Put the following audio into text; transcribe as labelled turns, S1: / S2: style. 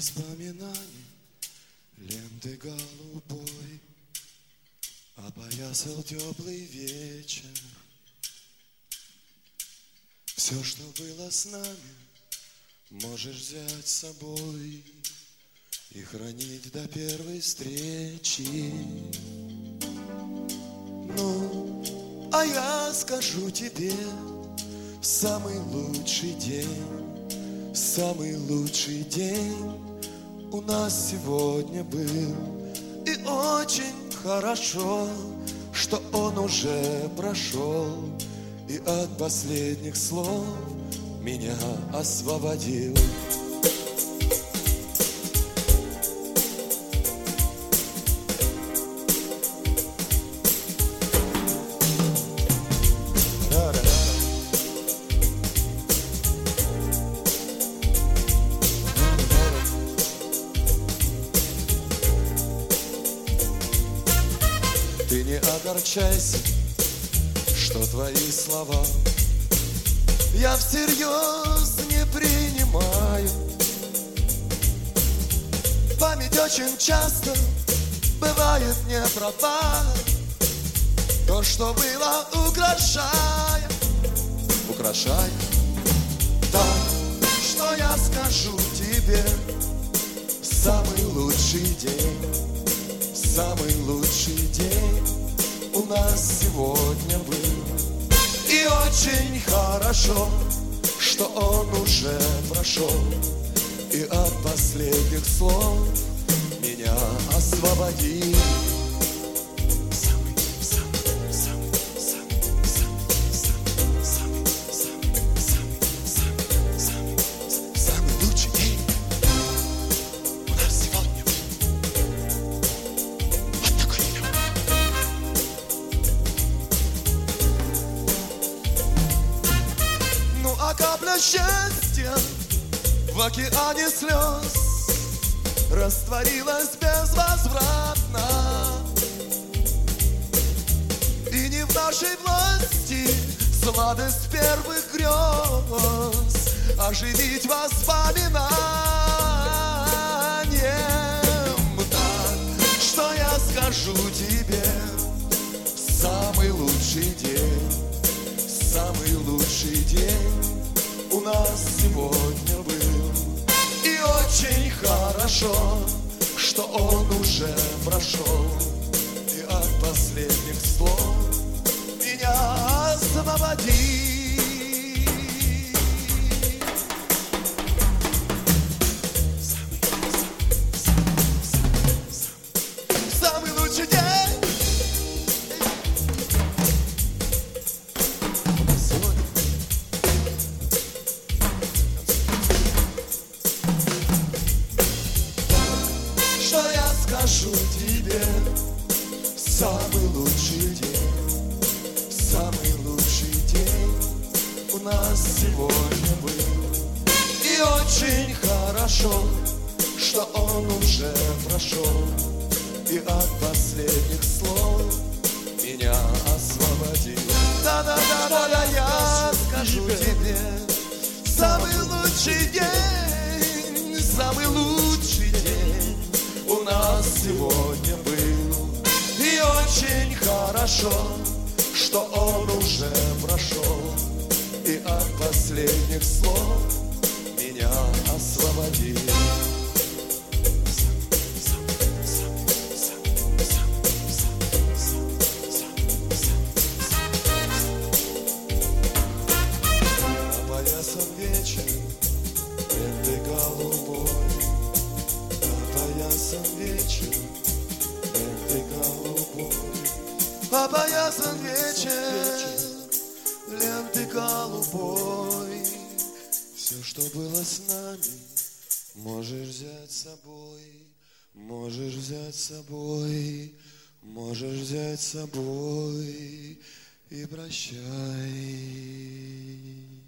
S1: воспоминаний ленты голубой опоясал теплый вечер. Все, что было с нами, можешь взять с собой и хранить до первой встречи. Ну, а я скажу тебе, самый лучший день у нас сегодня был. И очень хорошо, что он уже прошел, и от последних слов меня освободил. Ты не огорчайся, что твои слова я всерьез не принимаю. Память очень часто бывает не права. То, что было, украшая так, что я скажу тебе, самый лучший день у нас сегодня был. И очень хорошо, что он уже прошел, и от последних слов меня освободил. Самый лучший день у нас сегодня был. Вот такой день. Ну а капля счастья в океане слез растворилась безвозвратно. И не в нашей власти сладость первых грез оживить воспоминанием. Так, что я скажу тебе, самый лучший день у нас сегодня был. И очень хорошо, что он уже прошел, и от последних слов меня освободил. Самый лучший день. Что я скажу тебе, самый лучший день у нас сегодня был. И очень хорошо, что он уже прошел, и от последних слов меня освободил. Да-да-да-да, я скажу тебе, самый лучший день у нас сегодня был. И очень хорошо, что он уже прошел, и от последних слов меня освободил. Опоясан вечер лентой голубой, опоясан вечер лентой голубой, опоясан вечер лентой голубой. Все, что было с нами, можешь взять с собой, можешь взять с собой, можешь взять с собой и прощай.